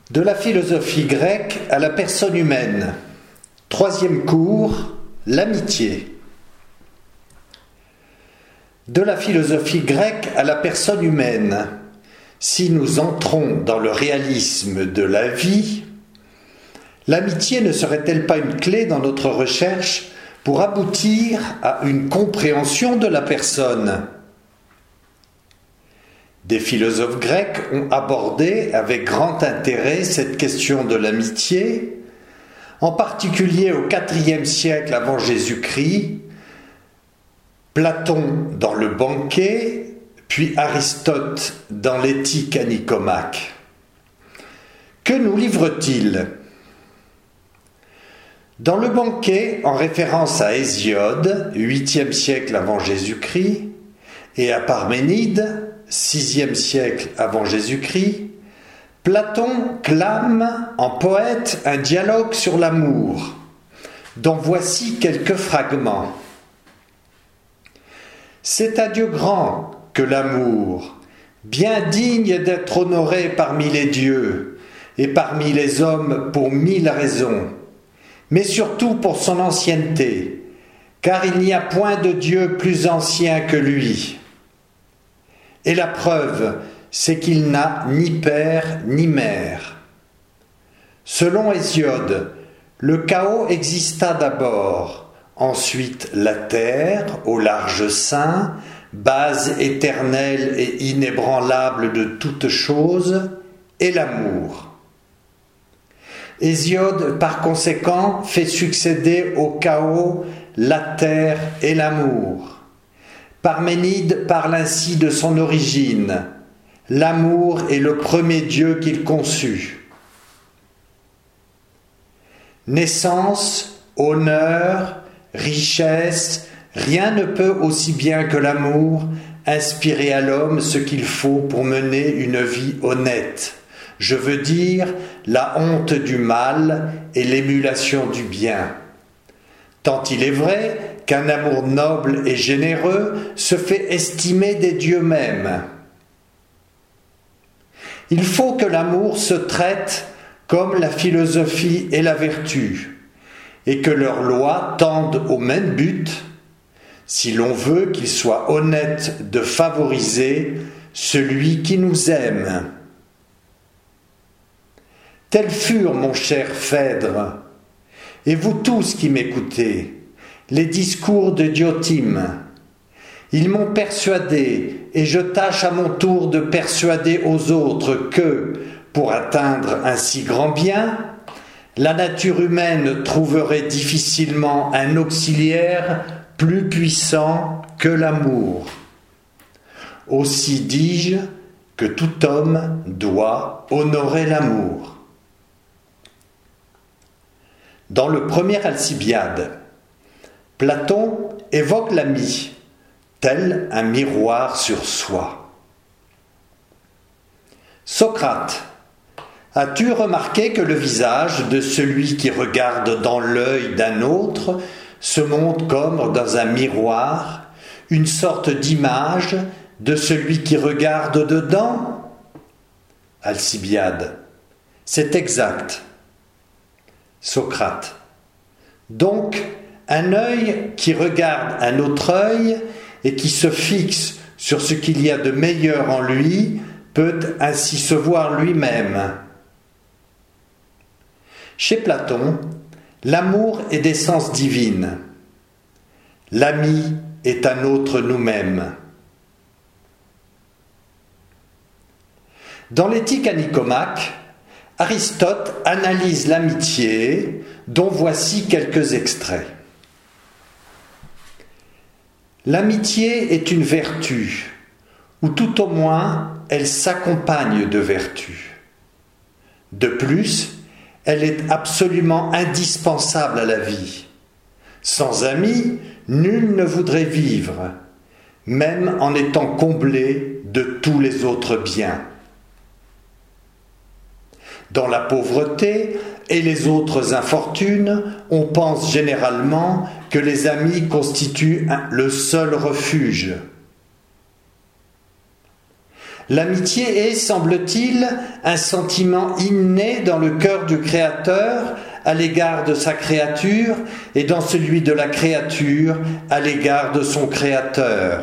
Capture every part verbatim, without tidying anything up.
De la philosophie grecque à la personne humaine. Troisième cours, l'amitié. De la philosophie grecque à la personne humaine. Si nous entrons dans le réalisme de la vie, l'amitié ne serait-elle pas une clé dans notre recherche pour aboutir à une compréhension de la personne ? Des philosophes grecs ont abordé avec grand intérêt cette question de l'amitié, en particulier au quatrième siècle avant Jésus-Christ, Platon dans le Banquet, puis Aristote dans l'Éthique à Nicomaque. Que nous livre-t-il ? Dans le Banquet, en référence à Hésiode, huitième siècle avant Jésus-Christ, et à Parménide, sixième siècle avant Jésus-Christ, Platon clame en poète un dialogue sur l'amour, dont voici quelques fragments. C'est un Dieu grand que l'amour, bien digne d'être honoré parmi les dieux et parmi les hommes pour mille raisons, mais surtout pour son ancienneté, car il n'y a point de Dieu plus ancien que lui. Et la preuve, c'est qu'il n'a ni père ni mère. Selon Hésiode, le chaos exista d'abord, ensuite la terre, au large sein, base éternelle et inébranlable de toutes choses, et l'amour. Hésiode, par conséquent, fait succéder au chaos la terre et l'amour. Parménide parle ainsi de son origine. L'amour est le premier Dieu qu'il conçut. Naissance, honneur, richesse, rien ne peut aussi bien que l'amour inspirer à l'homme ce qu'il faut pour mener une vie honnête. Je veux dire la honte du mal et l'émulation du bien. Tant il est vrai qu'un amour noble et généreux se fait estimer des dieux mêmes. Il faut que l'amour se traite comme la philosophie et la vertu, et que leurs lois tendent au même but, si l'on veut qu'il soit honnête de favoriser celui qui nous aime. Tels furent, mon cher Phèdre, et vous tous qui m'écoutez, les discours de Diotime. Ils m'ont persuadé, et je tâche à mon tour de persuader aux autres que, pour atteindre un si grand bien, la nature humaine trouverait difficilement un auxiliaire plus puissant que l'amour. Aussi dis-je que tout homme doit honorer l'amour. Dans le premier Alcibiade, Platon évoque l'ami, tel un miroir sur soi. Socrate, as-tu remarqué que le visage de celui qui regarde dans l'œil d'un autre se montre comme dans un miroir, une sorte d'image de celui qui regarde dedans ? Alcibiade, c'est exact. Socrate, donc un œil qui regarde un autre œil et qui se fixe sur ce qu'il y a de meilleur en lui peut ainsi se voir lui-même. Chez Platon, l'amour est d'essence divine. L'ami est un autre nous-mêmes. Dans l'Éthique à Nicomaque, Aristote analyse l'amitié, dont voici quelques extraits. L'amitié est une vertu, ou tout au moins elle s'accompagne de vertu. De plus, elle est absolument indispensable à la vie. Sans amis, nul ne voudrait vivre, même en étant comblé de tous les autres biens. Dans la pauvreté et les autres infortunes, on pense généralement que les amis constituent le seul refuge. L'amitié est, semble-t-il, un sentiment inné dans le cœur du Créateur à l'égard de sa créature et dans celui de la créature à l'égard de son Créateur.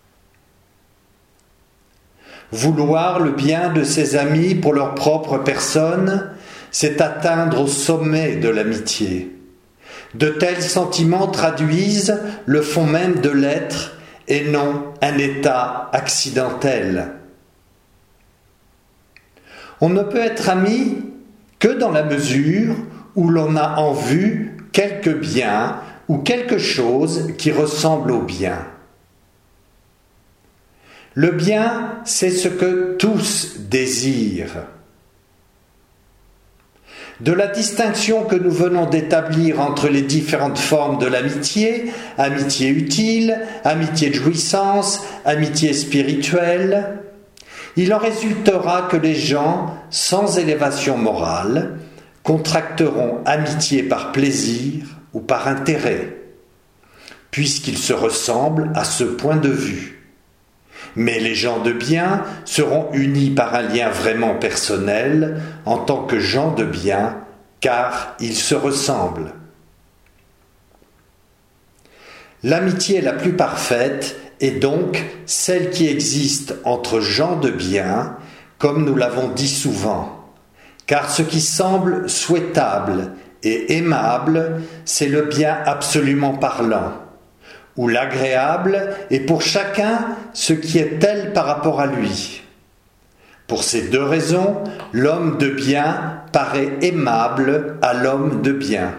Vouloir le bien de ses amis pour leur propre personne, c'est atteindre au sommet de l'amitié. De tels sentiments traduisent le fond même de l'être et non un état accidentel. On ne peut être ami que dans la mesure où l'on a en vue quelque bien ou quelque chose qui ressemble au bien. Le bien, c'est ce que tous désirent. De la distinction que nous venons d'établir entre les différentes formes de l'amitié, amitié utile, amitié de jouissance, amitié spirituelle, il en résultera que les gens sans élévation morale contracteront amitié par plaisir ou par intérêt, puisqu'ils se ressemblent à ce point de vue. Mais les gens de bien seront unis par un lien vraiment personnel en tant que gens de bien, car ils se ressemblent. L'amitié la plus parfaite est donc celle qui existe entre gens de bien, comme nous l'avons dit souvent, car ce qui semble souhaitable et aimable, c'est le bien absolument parlant, où l'agréable est pour chacun ce qui est tel par rapport à lui. Pour ces deux raisons, l'homme de bien paraît aimable à l'homme de bien.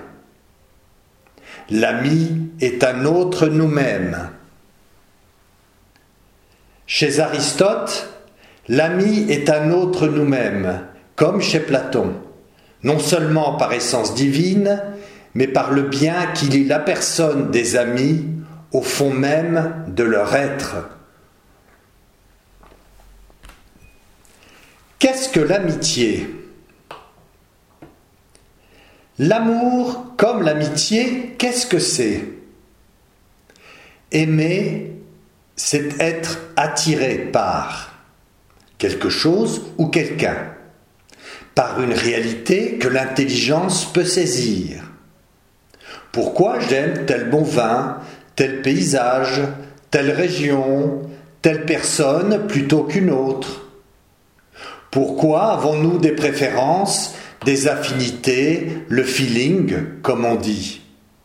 L'ami est un autre nous-mêmes. Chez Aristote, l'ami est un autre nous-mêmes, comme chez Platon, non seulement par essence divine, mais par le bien qui lie la personne des amis au fond même de leur être. Qu'est-ce que l'amitié ? L'amour, comme l'amitié, qu'est-ce que c'est ? Aimer, c'est être attiré par quelque chose ou quelqu'un, par une réalité que l'intelligence peut saisir. Pourquoi j'aime tel bon vin, tel paysage, telle région, telle personne plutôt qu'une autre? Pourquoi avons-nous des préférences, des affinités, le feeling, comme on dit?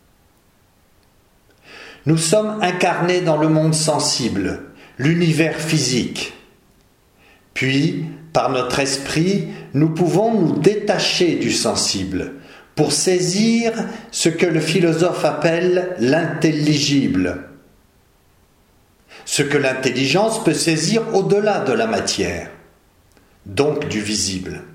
Nous sommes incarnés dans le monde sensible, l'univers physique. Puis, par notre esprit, nous pouvons nous détacher du sensible pour saisir ce que le philosophe appelle l'intelligible, ce que l'intelligence peut saisir au-delà de la matière, donc du visible.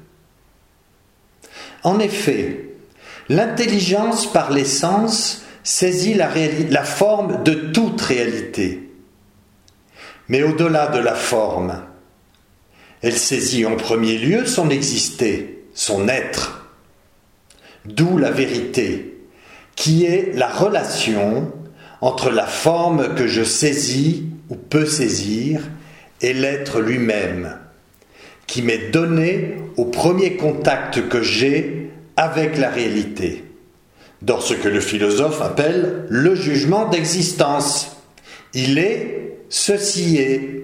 En effet, l'intelligence par l'essence saisit la, réali- la forme de toute réalité. Mais au-delà de la forme, elle saisit en premier lieu son exister, son être. D'où la vérité, qui est la relation entre la forme que je saisis ou peux saisir et l'être lui-même, qui m'est donné au premier contact que j'ai avec la réalité, dans ce que le philosophe appelle le jugement d'existence. Il est, ceci est.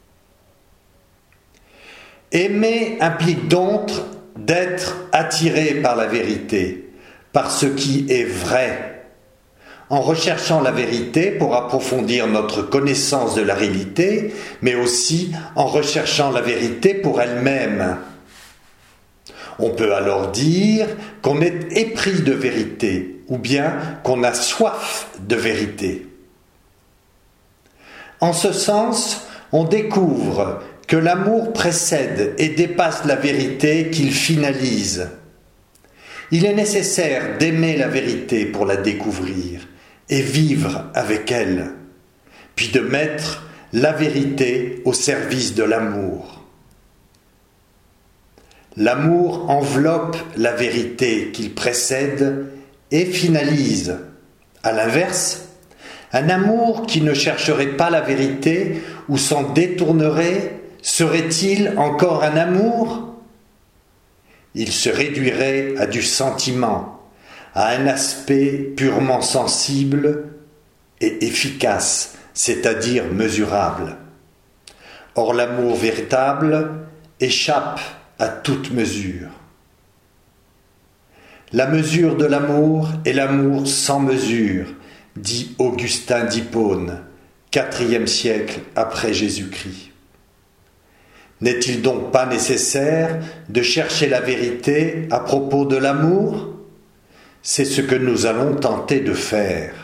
Aimer implique donc d'être attiré par la vérité, par ce qui est vrai, en recherchant la vérité pour approfondir notre connaissance de la réalité, mais aussi en recherchant la vérité pour elle-même. On peut alors dire qu'on est épris de vérité, ou bien qu'on a soif de vérité. En ce sens, on découvre que l'amour précède et dépasse la vérité qu'il finalise. Il est nécessaire d'aimer la vérité pour la découvrir et vivre avec elle, puis de mettre la vérité au service de l'amour. L'amour enveloppe la vérité qu'il précède et finalise. À l'inverse, un amour qui ne chercherait pas la vérité ou s'en détournerait serait-il encore un amour? Il se réduirait à du sentiment, à un aspect purement sensible et efficace, c'est-à-dire mesurable. Or l'amour véritable échappe à toute mesure. La mesure de l'amour est l'amour sans mesure, dit Augustin d'Hippone, quatrième siècle après Jésus-Christ. N'est-il donc pas nécessaire de chercher la vérité à propos de l'amour? C'est ce que nous allons tenter de faire.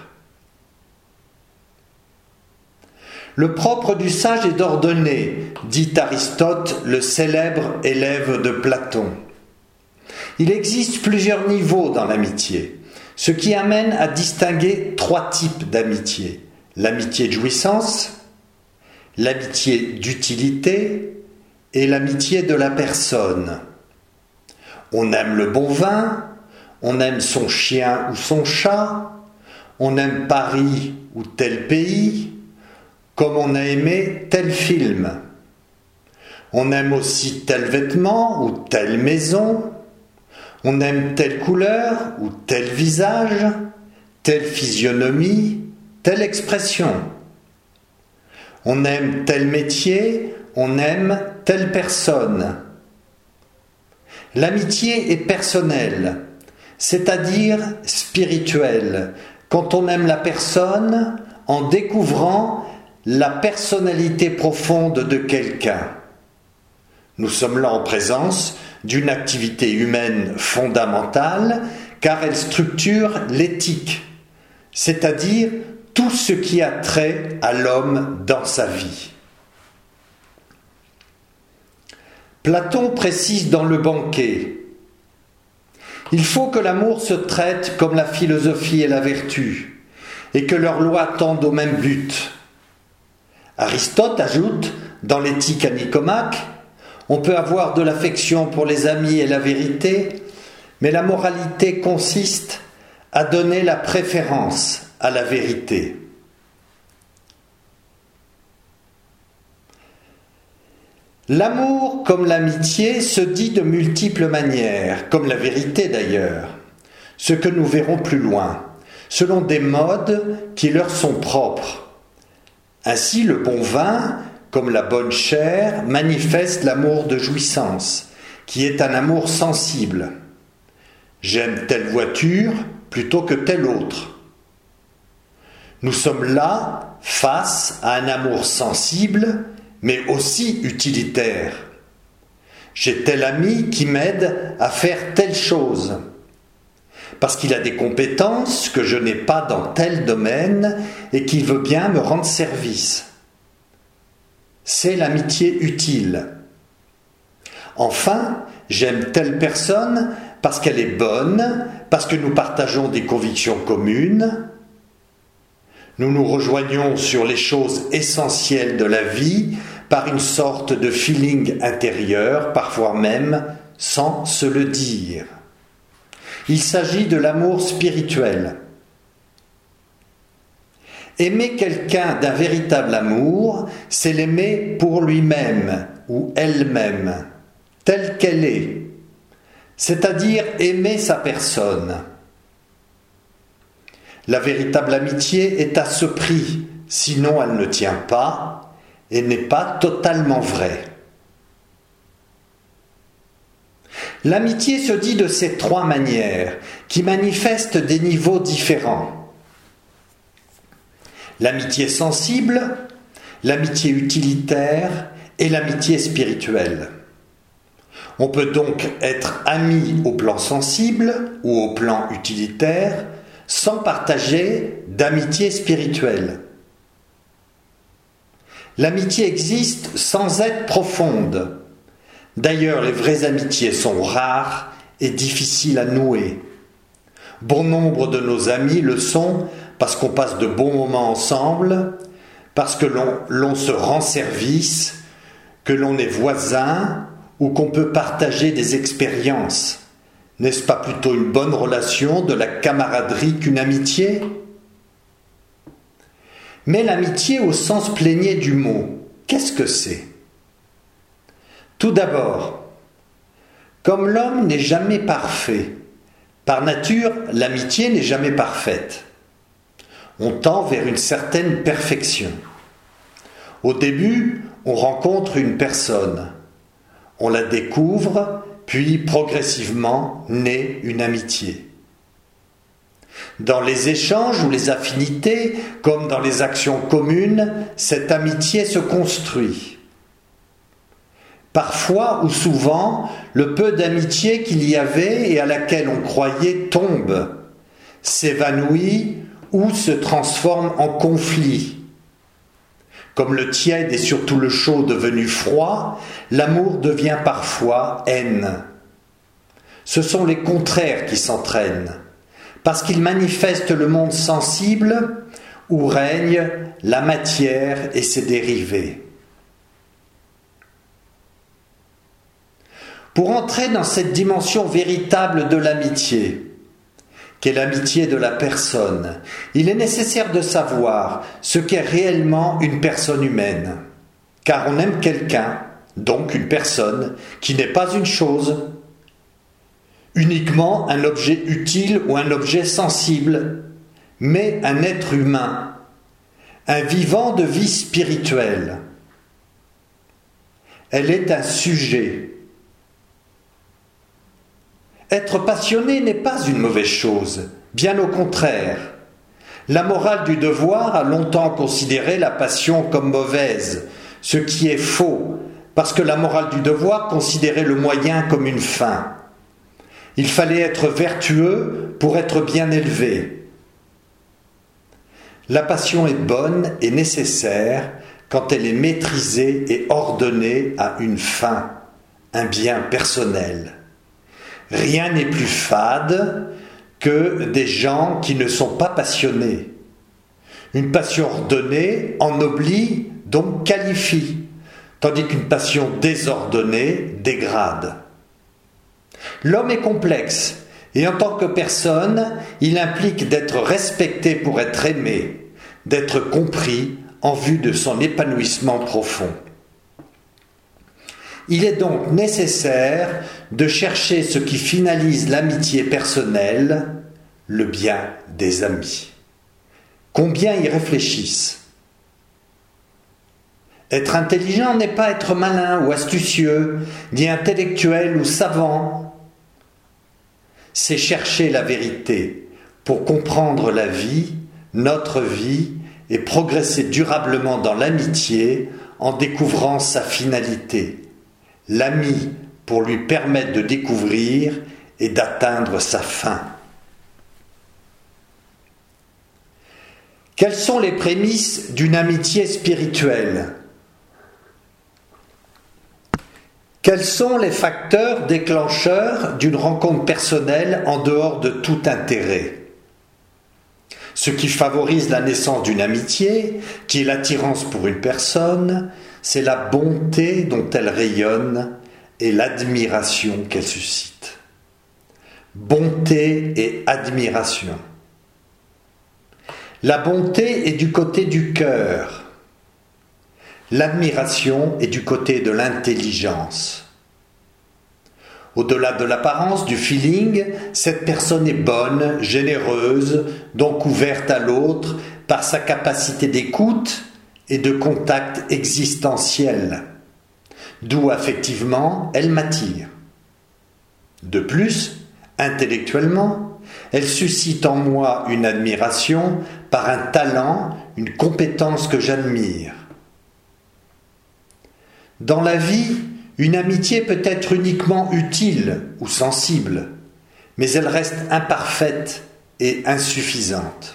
Le propre du sage est d'ordonner, dit Aristote, le célèbre élève de Platon. Il existe plusieurs niveaux dans l'amitié, ce qui amène à distinguer trois types d'amitié. L'amitié de jouissance, l'amitié d'utilité et l'amitié de la personne. On aime le bon vin, on aime son chien ou son chat, on aime Paris ou tel pays, comme on a aimé tel film. On aime aussi tel vêtement ou telle maison, on aime telle couleur ou tel visage, telle physionomie, telle expression. On aime tel métier, on aime telle personne. L'amitié est personnelle, c'est-à-dire spirituelle, quand on aime la personne en découvrant la personnalité profonde de quelqu'un. Nous sommes là en présence d'une activité humaine fondamentale, car elle structure l'éthique, c'est-à-dire tout ce qui a trait à l'homme dans sa vie. Platon précise dans le Banquet: il faut que l'amour se traite comme la philosophie et la vertu, et que leurs lois tendent au même but. Aristote ajoute, dans l'Éthique à Nicomaque, on peut avoir de l'affection pour les amis et la vérité, mais la moralité consiste à donner la préférence à la vérité. L'amour, comme l'amitié, se dit de multiples manières, comme la vérité d'ailleurs, ce que nous verrons plus loin, selon des modes qui leur sont propres. Ainsi, le bon vin, comme la bonne chair, manifeste l'amour de jouissance, qui est un amour sensible. J'aime telle voiture plutôt que telle autre. Nous sommes là face à un amour sensible, mais aussi utilitaire. J'ai tel ami qui m'aide à faire telle chose, parce qu'il a des compétences que je n'ai pas dans tel domaine et qu'il veut bien me rendre service. C'est l'amitié utile. Enfin, j'aime telle personne parce qu'elle est bonne, parce que nous partageons des convictions communes. Nous nous rejoignons sur les choses essentielles de la vie par une sorte de feeling intérieur, parfois même sans se le dire. Il s'agit de l'amour spirituel. Aimer quelqu'un d'un véritable amour, c'est l'aimer pour lui-même ou elle-même, telle qu'elle est, c'est-à-dire aimer sa personne. La véritable amitié est à ce prix, sinon elle ne tient pas et n'est pas totalement vraie. L'amitié se dit de ces trois manières, qui manifestent des niveaux différents. L'amitié sensible, l'amitié utilitaire et l'amitié spirituelle. On peut donc être ami au plan sensible ou au plan utilitaire sans partager d'amitié spirituelle. L'amitié existe sans être profonde. D'ailleurs, les vraies amitiés sont rares et difficiles à nouer. Bon nombre de nos amis le sont parce qu'on passe de bons moments ensemble, parce que l'on, l'on se rend service, que l'on est voisin ou qu'on peut partager des expériences. N'est-ce pas plutôt une bonne relation de la camaraderie qu'une amitié ? Mais l'amitié au sens plénier du mot, qu'est-ce que c'est ? Tout d'abord, comme l'homme n'est jamais parfait, par nature, l'amitié n'est jamais parfaite. On tend vers une certaine perfection. Au début, on rencontre une personne, on la découvre, puis progressivement naît une amitié. Dans les échanges ou les affinités, comme dans les actions communes, cette amitié se construit. Parfois ou souvent, le peu d'amitié qu'il y avait et à laquelle on croyait tombe, s'évanouit ou se transforme en conflit. Comme le tiède et surtout le chaud devenu froid, l'amour devient parfois haine. Ce sont les contraires qui s'entraînent, parce qu'ils manifestent le monde sensible où règne la matière et ses dérivés. Pour entrer dans cette dimension véritable de l'amitié, qu'est l'amitié de la personne, il est nécessaire de savoir ce qu'est réellement une personne humaine. Car on aime quelqu'un, donc une personne, qui n'est pas une chose, uniquement un objet utile ou un objet sensible, mais un être humain, un vivant de vie spirituelle. Elle est un sujet. Être passionné n'est pas une mauvaise chose, bien au contraire. La morale du devoir a longtemps considéré la passion comme mauvaise, ce qui est faux, parce que la morale du devoir considérait le moyen comme une fin. Il fallait être vertueux pour être bien élevé. La passion est bonne et nécessaire quand elle est maîtrisée et ordonnée à une fin, un bien personnel. Rien n'est plus fade que des gens qui ne sont pas passionnés. Une passion ordonnée ennoblit, donc qualifie, tandis qu'une passion désordonnée dégrade. L'homme est complexe, et en tant que personne, il implique d'être respecté pour être aimé, d'être compris en vue de son épanouissement profond. Il est donc nécessaire de chercher ce qui finalise l'amitié personnelle, le bien des amis. Combien y réfléchissent? Être intelligent n'est pas être malin ou astucieux, ni intellectuel ou savant. C'est chercher la vérité pour comprendre la vie, notre vie, et progresser durablement dans l'amitié en découvrant sa finalité. L'ami pour lui permettre de découvrir et d'atteindre sa fin. Quelles sont les prémices d'une amitié spirituelle? Quels sont les facteurs déclencheurs d'une rencontre personnelle en dehors de tout intérêt? Ce qui favorise la naissance d'une amitié, qui est l'attirance pour une personne, c'est la bonté dont elle rayonne et l'admiration qu'elle suscite. Bonté et admiration. La bonté est du côté du cœur. L'admiration est du côté de l'intelligence. Au-delà de l'apparence, du feeling, cette personne est bonne, généreuse, donc ouverte à l'autre par sa capacité d'écoute et de contact existentiel, d'où affectivement elle m'attire. De plus, intellectuellement, elle suscite en moi une admiration par un talent, une compétence que j'admire. Dans la vie, une amitié peut être uniquement utile ou sensible, mais elle reste imparfaite et insuffisante.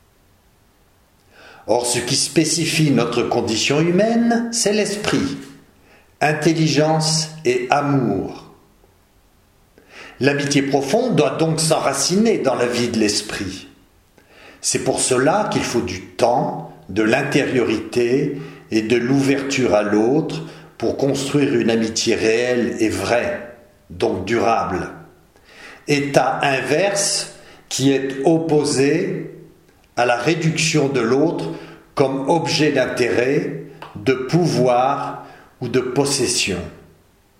Or, ce qui spécifie notre condition humaine, c'est l'esprit, intelligence et amour. L'amitié profonde doit donc s'enraciner dans la vie de l'esprit. C'est pour cela qu'il faut du temps, de l'intériorité et de l'ouverture à l'autre pour construire une amitié réelle et vraie, donc durable. État inverse qui est opposé à la réduction de l'autre comme objet d'intérêt, de pouvoir ou de possession.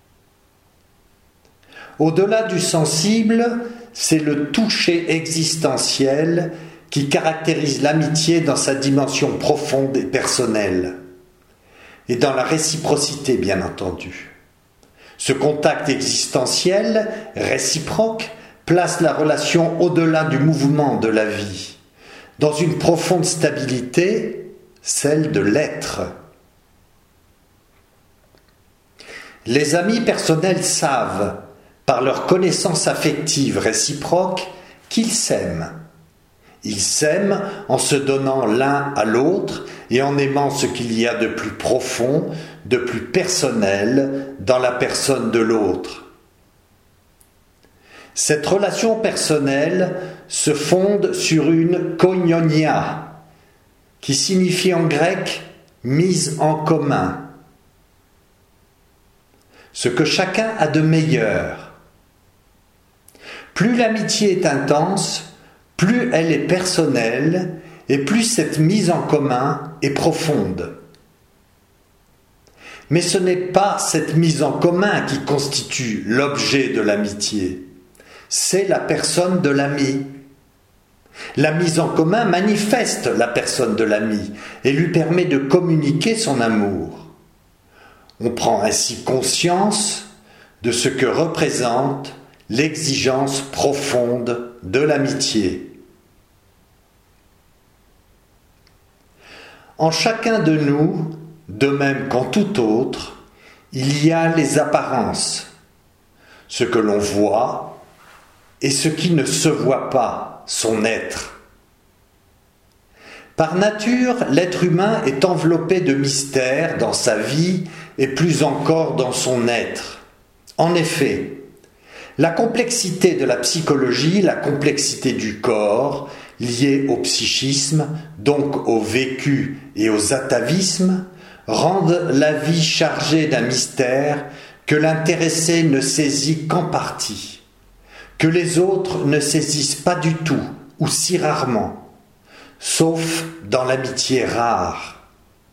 Au-delà du sensible, c'est le toucher existentiel qui caractérise l'amitié dans sa dimension profonde et personnelle, et dans la réciprocité, bien entendu. Ce contact existentiel, réciproque, place la relation au-delà du mouvement de la vie, dans une profonde stabilité, celle de l'être. Les amis personnels savent, par leur connaissance affective réciproque, qu'ils s'aiment. Ils s'aiment en se donnant l'un à l'autre et en aimant ce qu'il y a de plus profond, de plus personnel dans la personne de l'autre. Cette relation personnelle se fonde sur une koinonia, qui signifie en grec « mise en commun », ce que chacun a de meilleur. Plus l'amitié est intense, plus elle est personnelle et plus cette mise en commun est profonde. Mais ce n'est pas cette mise en commun qui constitue l'objet de l'amitié, c'est la personne de l'ami. La mise en commun manifeste la personne de l'ami et lui permet de communiquer son amour. On prend ainsi conscience de ce que représente l'exigence profonde de l'amitié. En chacun de nous, de même qu'en tout autre, il y a les apparences, ce que l'on voit et ce qui ne se voit pas, son être. Par nature, l'être humain est enveloppé de mystères dans sa vie et plus encore dans son être. En effet, la complexité de la psychologie, la complexité du corps, liée au psychisme, donc au vécu et aux atavismes, rendent la vie chargée d'un mystère que l'intéressé ne saisit qu'en partie, que les autres ne saisissent pas du tout ou si rarement, sauf dans l'amitié rare.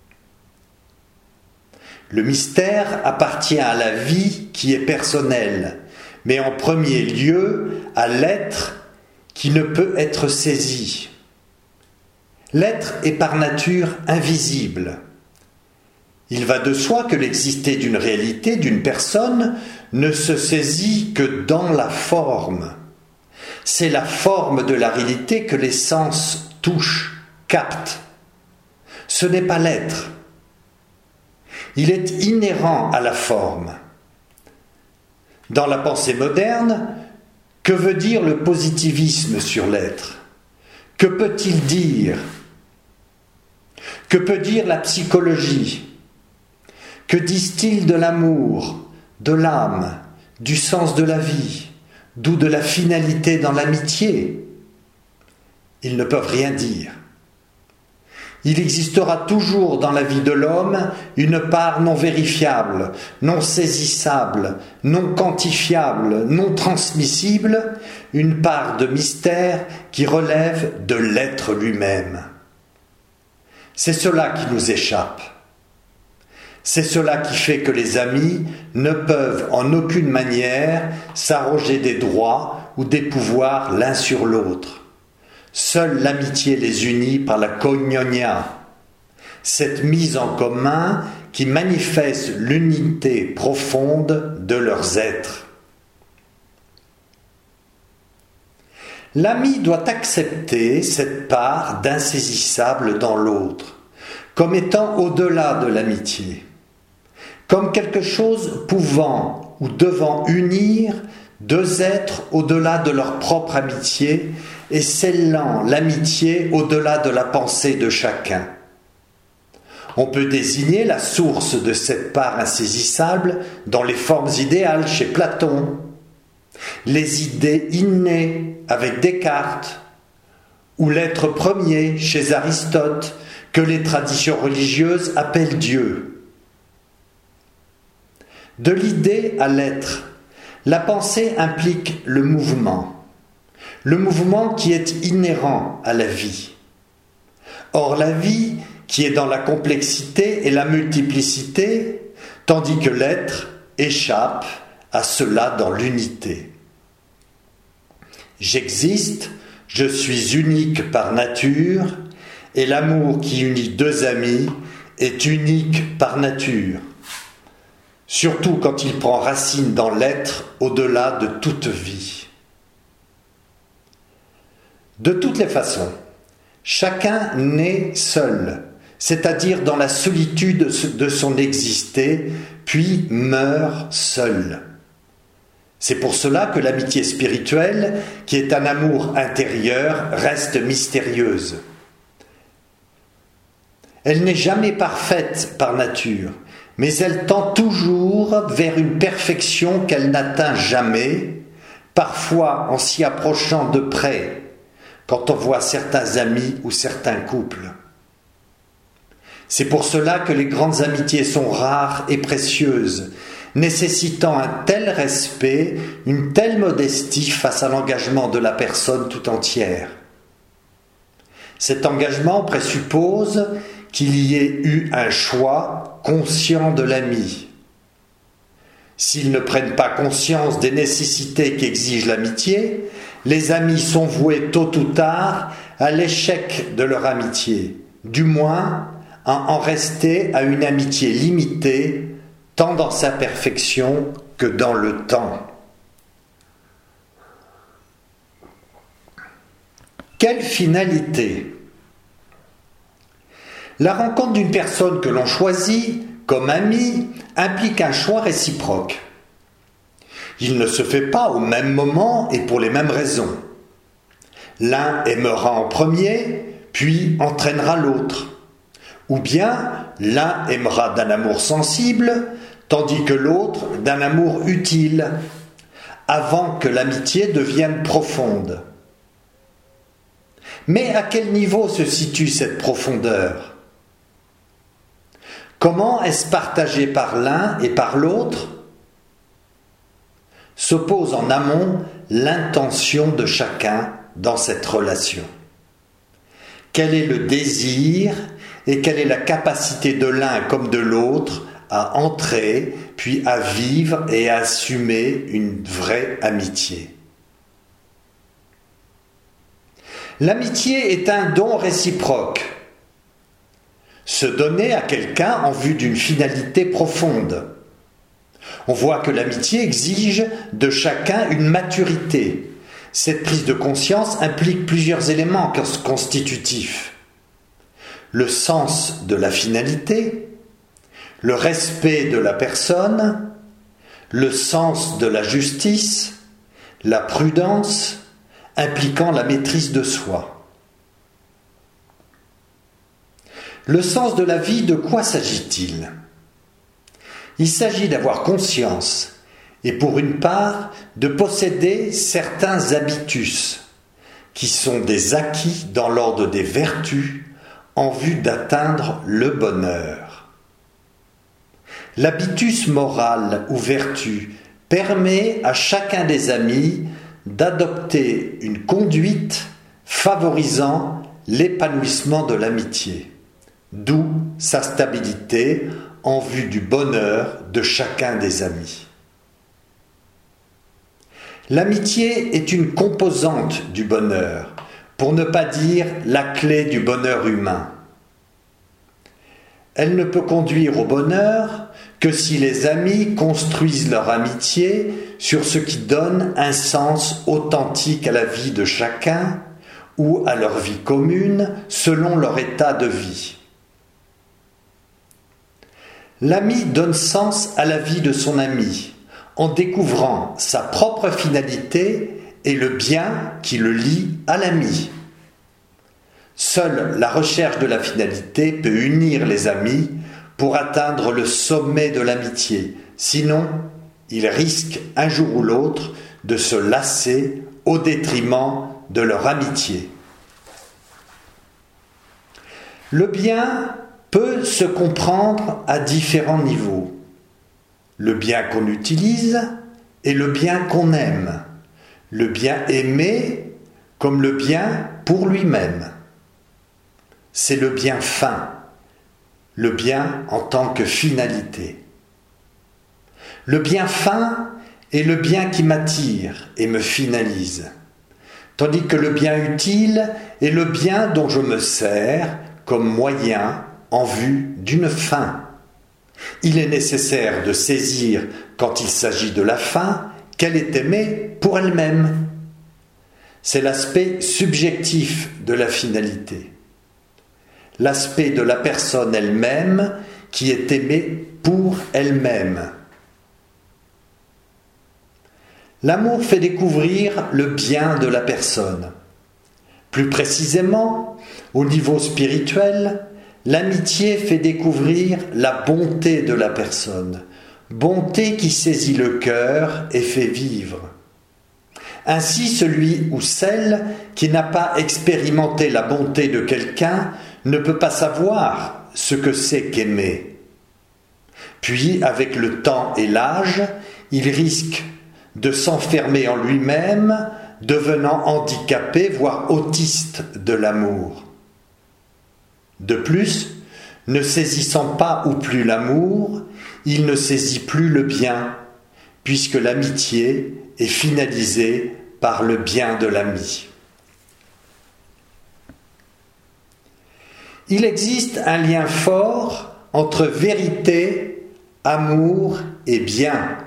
Le mystère appartient à la vie qui est personnelle, mais en premier lieu à l'être qui ne peut être saisi. L'être est par nature invisible. Il va de soi que l'exister d'une réalité, d'une personne, ne se saisit que dans la forme. C'est la forme de la réalité que les sens touchent, captent. Ce n'est pas l'être. Il est inhérent à la forme. Dans la pensée moderne, que veut dire le positivisme sur l'être? Que peut-il dire? Que peut dire la psychologie? Que disent-ils de l'amour, de l'âme, du sens de la vie, d'où de la finalité dans l'amitié? Ils ne peuvent rien dire. Il existera toujours dans la vie de l'homme une part non vérifiable, non saisissable, non quantifiable, non transmissible, une part de mystère qui relève de l'être lui-même. C'est cela qui nous échappe. C'est cela qui fait que les amis ne peuvent en aucune manière s'arroger des droits ou des pouvoirs l'un sur l'autre. Seule l'amitié les unit par la koinonia, cette mise en commun qui manifeste l'unité profonde de leurs êtres. L'ami doit accepter cette part d'insaisissable dans l'autre, comme étant au-delà de l'amitié, comme quelque chose pouvant ou devant unir deux êtres au-delà de leur propre amitié et scellant l'amitié au-delà de la pensée de chacun. On peut désigner la source de cette part insaisissable dans les formes idéales chez Platon, les idées innées avec Descartes, ou l'être premier chez Aristote, que les traditions religieuses appellent Dieu. De l'idée à l'être, la pensée implique le mouvement. Le mouvement qui est inhérent à la vie. Or la vie, qui est dans la complexité et la multiplicité, tandis que l'être échappe à cela dans l'unité. J'existe, je suis unique par nature, et l'amour qui unit deux amis est unique par nature, surtout quand il prend racine dans l'être au-delà de toute vie. De toutes les façons, chacun naît seul, c'est-à-dire dans la solitude de son exister, puis meurt seul. C'est pour cela que l'amitié spirituelle, qui est un amour intérieur, reste mystérieuse. Elle n'est jamais parfaite par nature, mais elle tend toujours vers une perfection qu'elle n'atteint jamais, parfois en s'y approchant de près, quand on voit certains amis ou certains couples. C'est pour cela que les grandes amitiés sont rares et précieuses, nécessitant un tel respect, une telle modestie face à l'engagement de la personne tout entière. Cet engagement présuppose qu'il y ait eu un choix conscient de l'ami. S'ils ne prennent pas conscience des nécessités qu'exige l'amitié, les amis sont voués tôt ou tard à l'échec de leur amitié, du moins à en rester à une amitié limitée, tant dans sa perfection que dans le temps. Quelle finalité ? La rencontre d'une personne que l'on choisit comme amie implique un choix réciproque. Il ne se fait pas au même moment et pour les mêmes raisons. L'un aimera en premier, puis entraînera l'autre. Ou bien l'un aimera d'un amour sensible, tandis que l'autre d'un amour utile, avant que l'amitié devienne profonde. Mais à quel niveau se situe cette profondeur ? Comment est-ce partagé par l'un et par l'autre ? S'oppose en amont l'intention de chacun dans cette relation. Quel est le désir et quelle est la capacité de l'un comme de l'autre à entrer, puis à vivre et à assumer une vraie amitié. L'amitié est un don réciproque. Se donner à quelqu'un en vue d'une finalité profonde. On voit que l'amitié exige de chacun une maturité. Cette prise de conscience implique plusieurs éléments constitutifs. Le sens de la finalité, le respect de la personne, le sens de la justice, la prudence, impliquant la maîtrise de soi. Le sens de la vie, de quoi s'agit-il ? Il s'agit d'avoir conscience, et pour une part, de posséder certains habitus, qui sont des acquis dans l'ordre des vertus, en vue d'atteindre le bonheur. L'habitus moral ou vertu permet à chacun des amis d'adopter une conduite favorisant l'épanouissement de l'amitié, d'où sa stabilité en vue du bonheur de chacun des amis. L'amitié est une composante du bonheur, pour ne pas dire la clé du bonheur humain. Elle ne peut conduire au bonheur que si les amis construisent leur amitié sur ce qui donne un sens authentique à la vie de chacun ou à leur vie commune selon leur état de vie. L'ami donne sens à la vie de son ami en découvrant sa propre finalité et le bien qui le lie à l'ami. Seule la recherche de la finalité peut unir les amis pour atteindre le sommet de l'amitié. Sinon, ils risquent un jour ou l'autre de se lasser au détriment de leur amitié. Le bien peut se comprendre à différents niveaux. Le bien qu'on utilise et le bien qu'on aime. Le bien aimé comme le bien pour lui-même. C'est le bien fin, le bien en tant que finalité. Le bien fin est le bien qui m'attire et me finalise, tandis que le bien utile est le bien dont je me sers comme moyen en vue d'une fin. Il est nécessaire de saisir, quand il s'agit de la fin, qu'elle est aimée pour elle-même. C'est l'aspect subjectif de la finalité, l'aspect de la personne elle-même qui est aimée pour elle-même. L'amour fait découvrir le bien de la personne. Plus précisément, au niveau spirituel, l'amitié fait découvrir la bonté de la personne, bonté qui saisit le cœur et fait vivre. Ainsi, celui ou celle qui n'a pas expérimenté la bonté de quelqu'un ne peut pas savoir ce que c'est qu'aimer. Puis, avec le temps et l'âge, il risque de s'enfermer en lui-même, devenant handicapé, voire autiste de l'amour. De plus, ne saisissant pas ou plus l'amour, il ne saisit plus le bien, puisque l'amitié est finalisée par le bien de l'ami. Il existe un lien fort entre vérité, amour et bien.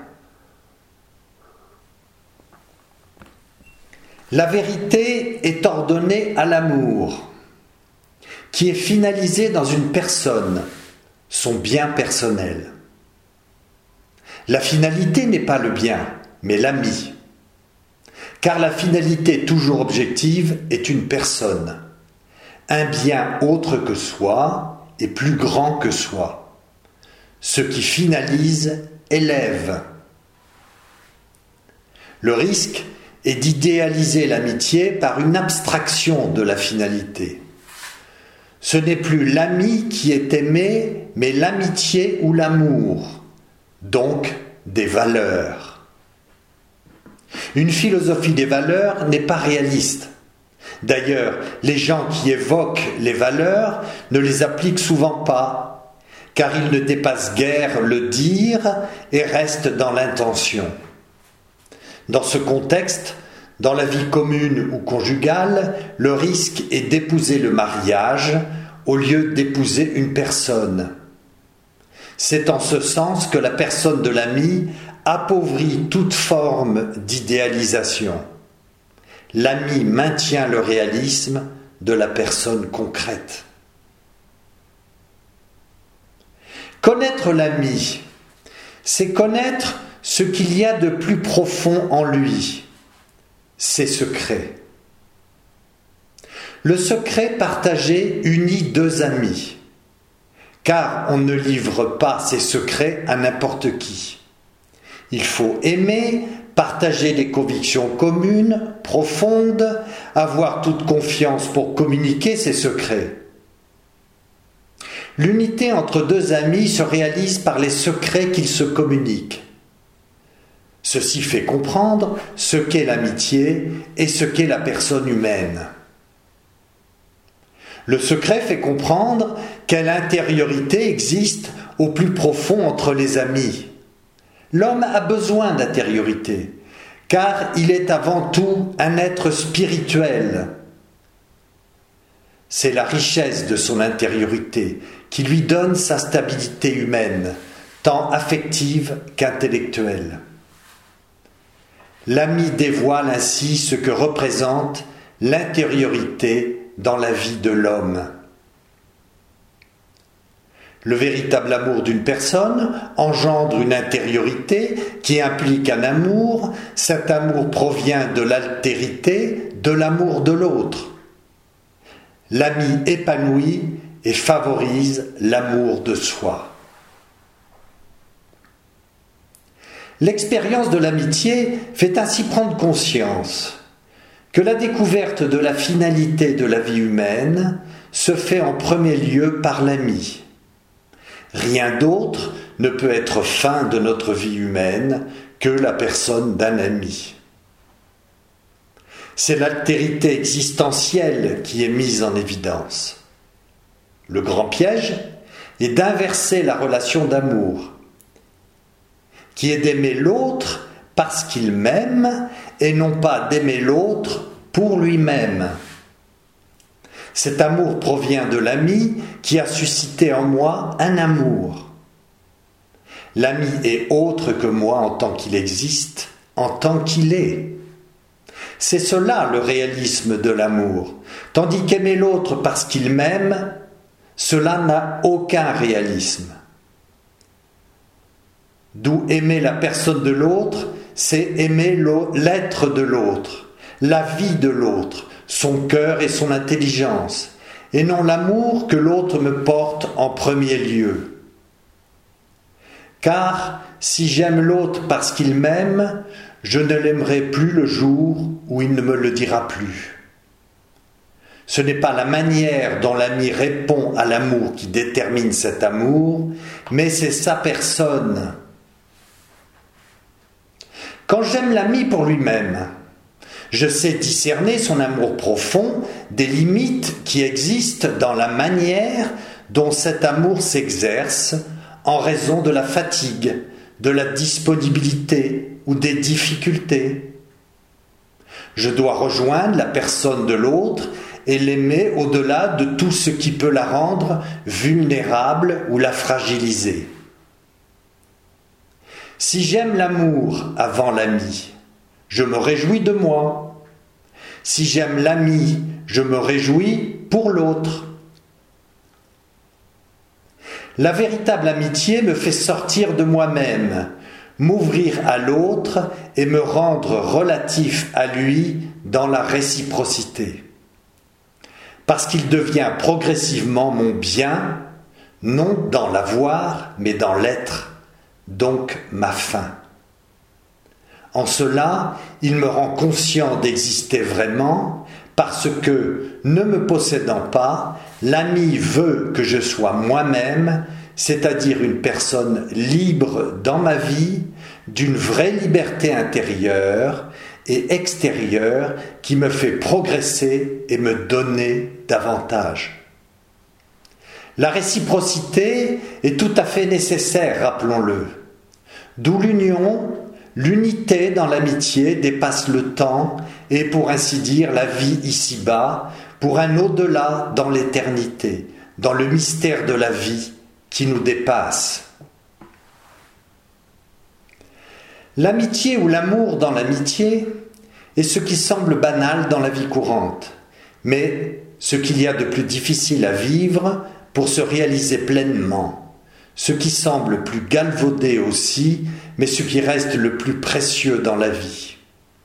La vérité est ordonnée à l'amour, qui est finalisé dans une personne, son bien personnel. La finalité n'est pas le bien, mais l'ami. Car la finalité toujours objective est une personne, un bien autre que soi et plus grand que soi. Ce qui finalise élève. Le risque est d'idéaliser l'amitié par une abstraction de la finalité. Ce n'est plus l'ami qui est aimé, mais l'amitié ou l'amour, donc des valeurs. Une philosophie des valeurs n'est pas réaliste. D'ailleurs, les gens qui évoquent les valeurs ne les appliquent souvent pas, car ils ne dépassent guère le dire et restent dans l'intention. Dans ce contexte, dans la vie commune ou conjugale, le risque est d'épouser le mariage au lieu d'épouser une personne. C'est en ce sens que la personne de l'ami appauvrit toute forme d'idéalisation. L'ami maintient le réalisme de la personne concrète. Connaître l'ami, c'est connaître ce qu'il y a de plus profond en lui, ses secrets. Le secret partagé unit deux amis, car on ne livre pas ses secrets à n'importe qui. Il faut aimer, partager des convictions communes, profondes, avoir toute confiance pour communiquer ses secrets. L'unité entre deux amis se réalise par les secrets qu'ils se communiquent. Ceci fait comprendre ce qu'est l'amitié et ce qu'est la personne humaine. Le secret fait comprendre quelle intériorité existe au plus profond entre les amis. L'homme a besoin d'intériorité, car il est avant tout un être spirituel. C'est la richesse de son intériorité qui lui donne sa stabilité humaine, tant affective qu'intellectuelle. L'ami dévoile ainsi ce que représente l'intériorité dans la vie de l'homme. Le véritable amour d'une personne engendre une intériorité qui implique un amour. Cet amour provient de l'altérité, de l'amour de l'autre. L'ami épanouit et favorise l'amour de soi. L'expérience de l'amitié fait ainsi prendre conscience que la découverte de la finalité de la vie humaine se fait en premier lieu par l'ami. Rien d'autre ne peut être fin de notre vie humaine que la personne d'un ami. C'est l'altérité existentielle qui est mise en évidence. Le grand piège est d'inverser la relation d'amour, qui est d'aimer l'autre parce qu'il m'aime et non pas d'aimer l'autre pour lui-même. Cet amour provient de l'ami qui a suscité en moi un amour. L'ami est autre que moi en tant qu'il existe, en tant qu'il est. C'est cela le réalisme de l'amour, tandis qu'aimer l'autre parce qu'il m'aime, cela n'a aucun réalisme. D'où aimer la personne de l'autre, c'est aimer l'être de l'autre, la vie de l'autre, son cœur et son intelligence, et non l'amour que l'autre me porte en premier lieu. Car si j'aime l'autre parce qu'il m'aime, je ne l'aimerai plus le jour où il ne me le dira plus. Ce n'est pas la manière dont l'ami répond à l'amour qui détermine cet amour, mais c'est sa personne. Quand j'aime l'ami pour lui-même, je sais discerner son amour profond des limites qui existent dans la manière dont cet amour s'exerce en raison de la fatigue, de la disponibilité ou des difficultés. Je dois rejoindre la personne de l'autre et l'aimer au-delà de tout ce qui peut la rendre vulnérable ou la fragiliser. Si j'aime l'amour avant l'ami, je me réjouis de moi. Si j'aime l'ami, je me réjouis pour l'autre. La véritable amitié me fait sortir de moi-même, m'ouvrir à l'autre et me rendre relatif à lui dans la réciprocité. Parce qu'il devient progressivement mon bien, non dans l'avoir, mais dans l'être, donc ma fin. En cela, il me rend conscient d'exister vraiment, parce que, ne me possédant pas, l'ami veut que je sois moi-même, c'est-à-dire une personne libre dans ma vie, d'une vraie liberté intérieure et extérieure qui me fait progresser et me donner davantage. La réciprocité est tout à fait nécessaire, rappelons-le. D'où l'union, l'unité dans l'amitié dépasse le temps et, pour ainsi dire, la vie ici-bas, pour un au-delà dans l'éternité, dans le mystère de la vie qui nous dépasse. L'amitié ou l'amour dans l'amitié est ce qui semble banal dans la vie courante, mais ce qu'il y a de plus difficile à vivre pour se réaliser pleinement, ce qui semble plus galvaudé aussi, mais ce qui reste le plus précieux dans la vie.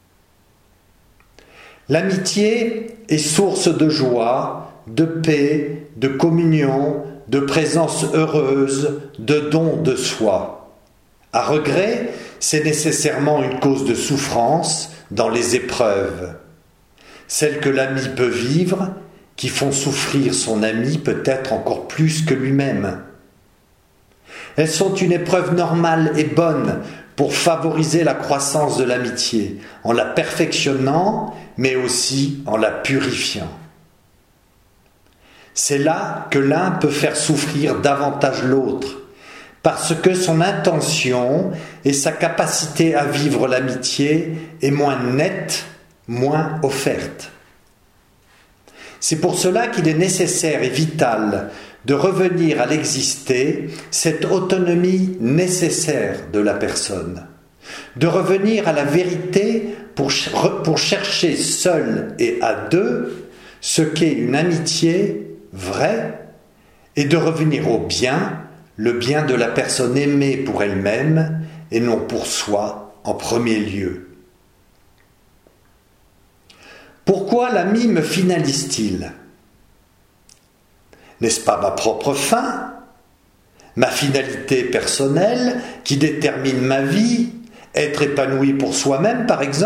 L'amitié est source de joie, de paix, de communion, de présence heureuse, de don de soi. À regret, c'est nécessairement une cause de souffrance dans les épreuves, celles que l'ami peut vivre, qui font souffrir son ami peut-être encore plus que lui-même. Elles sont une épreuve normale et bonne pour favoriser la croissance de l'amitié, en la perfectionnant, mais aussi en la purifiant. C'est là que l'un peut faire souffrir davantage l'autre, parce que son intention et sa capacité à vivre l'amitié est moins nette, moins offerte. C'est pour cela qu'il est nécessaire et vital de revenir à l'exister, cette autonomie nécessaire de la personne, de revenir à la vérité pour, pour chercher seul et à deux ce qu'est une amitié vraie, et de revenir au bien, le bien de la personne aimée pour elle-même et non pour soi en premier lieu. Pourquoi l'ami me finalise-t-il ? N'est-ce pas ma propre fin, ma finalité personnelle qui détermine ma vie, être épanoui pour soi-même par exemple ?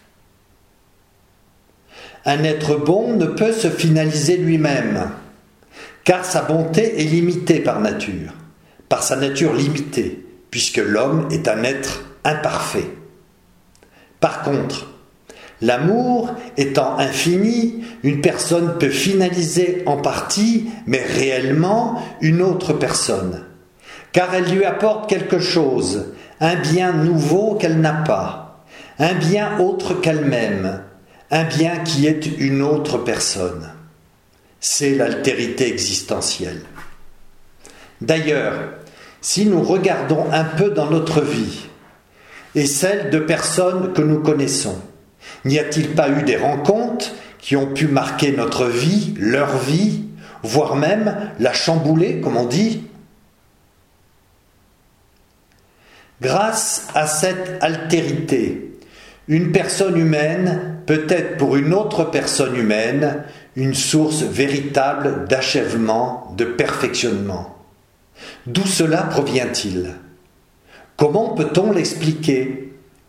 Un être bon ne peut se finaliser lui-même, car sa bonté est limitée par nature, par sa nature limitée, puisque l'homme est un être imparfait. Par contre, l'amour étant infini, une personne peut finaliser en partie, mais réellement, une autre personne, car elle lui apporte quelque chose, un bien nouveau qu'elle n'a pas, un bien autre qu'elle-même, un bien qui est une autre personne. C'est l'altérité existentielle. D'ailleurs, si nous regardons un peu dans notre vie, et celle de personnes que nous connaissons, n'y a-t-il pas eu des rencontres qui ont pu marquer notre vie, leur vie, voire même la chambouler, comme on dit ? Grâce à cette altérité, une personne humaine peut être pour une autre personne humaine une source véritable d'achèvement, de perfectionnement. D'où cela provient-il ? Comment peut-on l'expliquer ?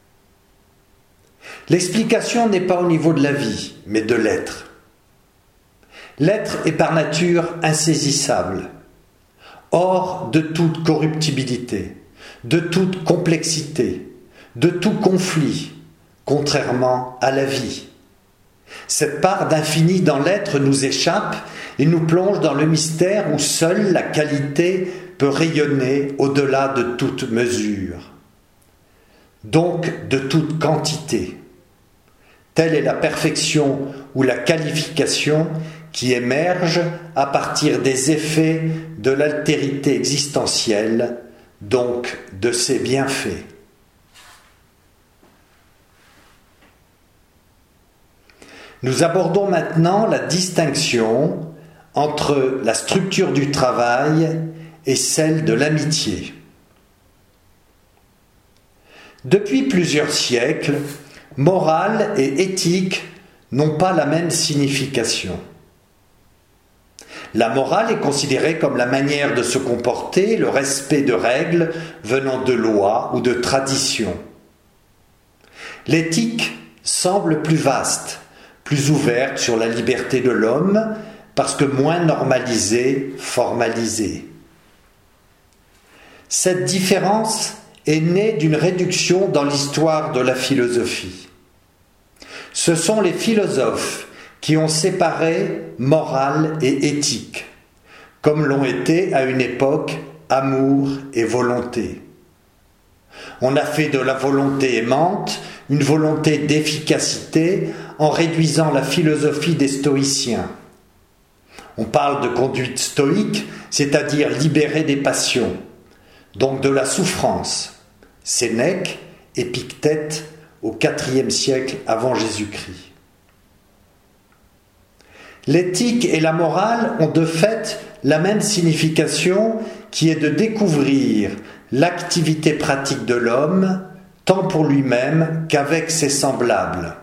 L'explication n'est pas au niveau de la vie, mais de l'être. L'être est par nature insaisissable, hors de toute corruptibilité, de toute complexité, de tout conflit, contrairement à la vie. Cette part d'infini dans l'être nous échappe et nous plonge dans le mystère où seule la qualité peut rayonner au-delà de toute mesure, donc de toute quantité. Telle est la perfection ou la qualification qui émerge à partir des effets de l'altérité existentielle, donc de ses bienfaits. Nous abordons maintenant la distinction entre la structure du travail et celle de l'amitié. Depuis plusieurs siècles, morale et éthique n'ont pas la même signification. La morale est considérée comme la manière de se comporter, le respect de règles venant de lois ou de traditions. L'éthique semble plus vaste, plus ouverte sur la liberté de l'homme, parce que moins normalisée, formalisée. Cette différence est née d'une réduction dans l'histoire de la philosophie. Ce sont les philosophes qui ont séparé morale et éthique, comme l'ont été à une époque amour et volonté. On a fait de la volonté aimante une volonté d'efficacité en réduisant la philosophie des stoïciens. On parle de conduite stoïque, c'est-à-dire libérée des passions, donc de la souffrance. Sénèque, Épictète, au quatrième siècle avant Jésus-Christ. L'éthique et la morale ont de fait la même signification qui est de découvrir l'activité pratique de l'homme tant pour lui-même qu'avec ses semblables.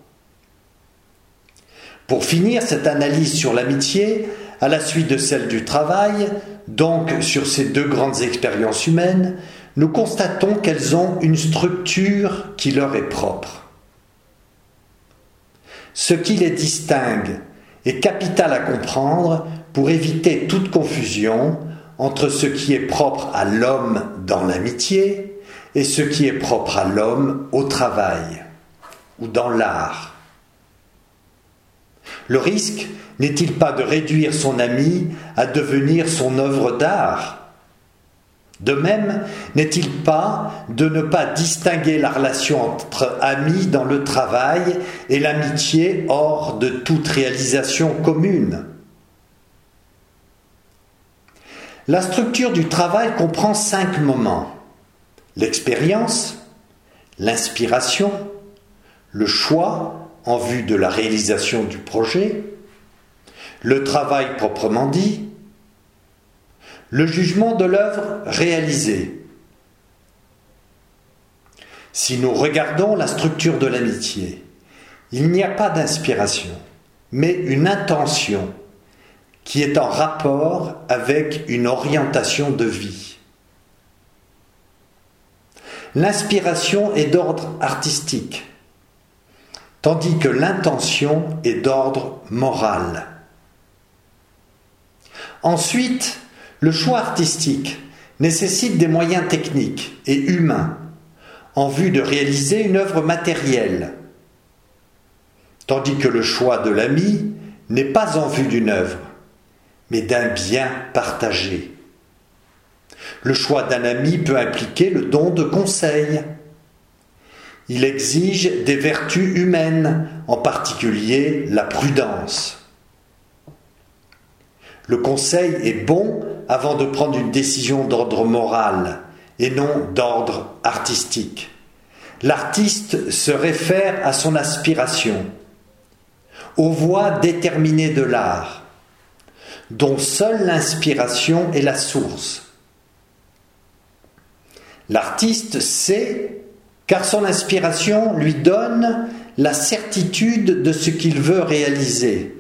Pour finir cette analyse sur l'amitié, à la suite de celle du travail, donc sur ces deux grandes expériences humaines, nous constatons qu'elles ont une structure qui leur est propre. Ce qui les distingue est capital à comprendre pour éviter toute confusion entre ce qui est propre à l'homme dans l'amitié et ce qui est propre à l'homme au travail ou dans l'art. Le risque n'est-il pas de réduire son ami à devenir son œuvre d'art ? De même, n'est-il pas de ne pas distinguer la relation entre amis dans le travail et l'amitié hors de toute réalisation commune ? La structure du travail comprend cinq moments. L'expérience, l'inspiration, le choix en vue de la réalisation du projet, le travail proprement dit, le jugement de l'œuvre réalisée. Si nous regardons la structure de l'amitié, il n'y a pas d'inspiration, mais une intention qui est en rapport avec une orientation de vie. L'inspiration est d'ordre artistique, tandis que l'intention est d'ordre moral. Ensuite, le choix artistique nécessite des moyens techniques et humains en vue de réaliser une œuvre matérielle, tandis que le choix de l'ami n'est pas en vue d'une œuvre, mais d'un bien partagé. Le choix d'un ami peut impliquer le don de conseil. Il exige des vertus humaines, en particulier la prudence. Le conseil est bon avant de prendre une décision d'ordre moral et non d'ordre artistique. L'artiste se réfère à son aspiration, aux voies déterminées de l'art, dont seule l'inspiration est la source. L'artiste sait, car son inspiration lui donne la certitude de ce qu'il veut réaliser.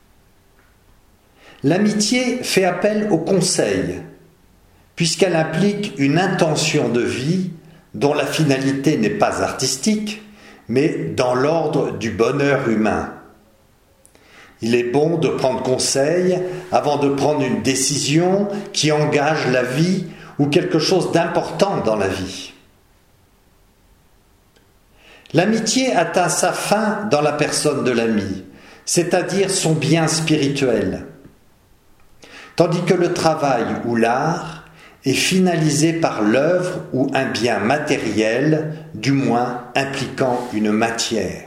L'amitié fait appel au conseil, puisqu'elle implique une intention de vie dont la finalité n'est pas artistique, mais dans l'ordre du bonheur humain. Il est bon de prendre conseil avant de prendre une décision qui engage la vie ou quelque chose d'important dans la vie. L'amitié atteint sa fin dans la personne de l'ami, c'est-à-dire son bien spirituel, tandis que le travail ou l'art est finalisé par l'œuvre ou un bien matériel, du moins impliquant une matière.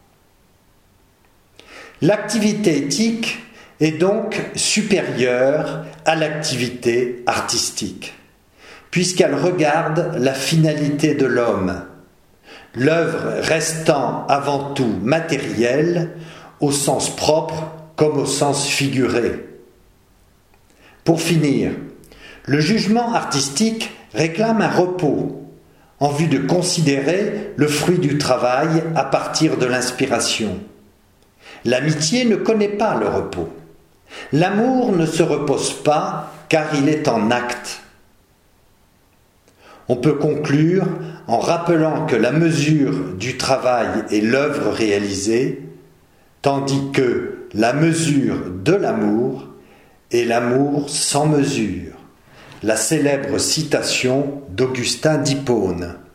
L'activité éthique est donc supérieure à l'activité artistique, puisqu'elle regarde la finalité de l'homme, l'œuvre restant avant tout matérielle, au sens propre comme au sens figuré. Pour finir, le jugement artistique réclame un repos, en vue de considérer le fruit du travail à partir de l'inspiration. L'amitié ne connaît pas le repos. L'amour ne se repose pas, car il est en acte. On peut conclure en rappelant que la mesure du travail est l'œuvre réalisée, tandis que la mesure de l'amour est l'amour sans mesure. La célèbre citation d'Augustin d'Hippone.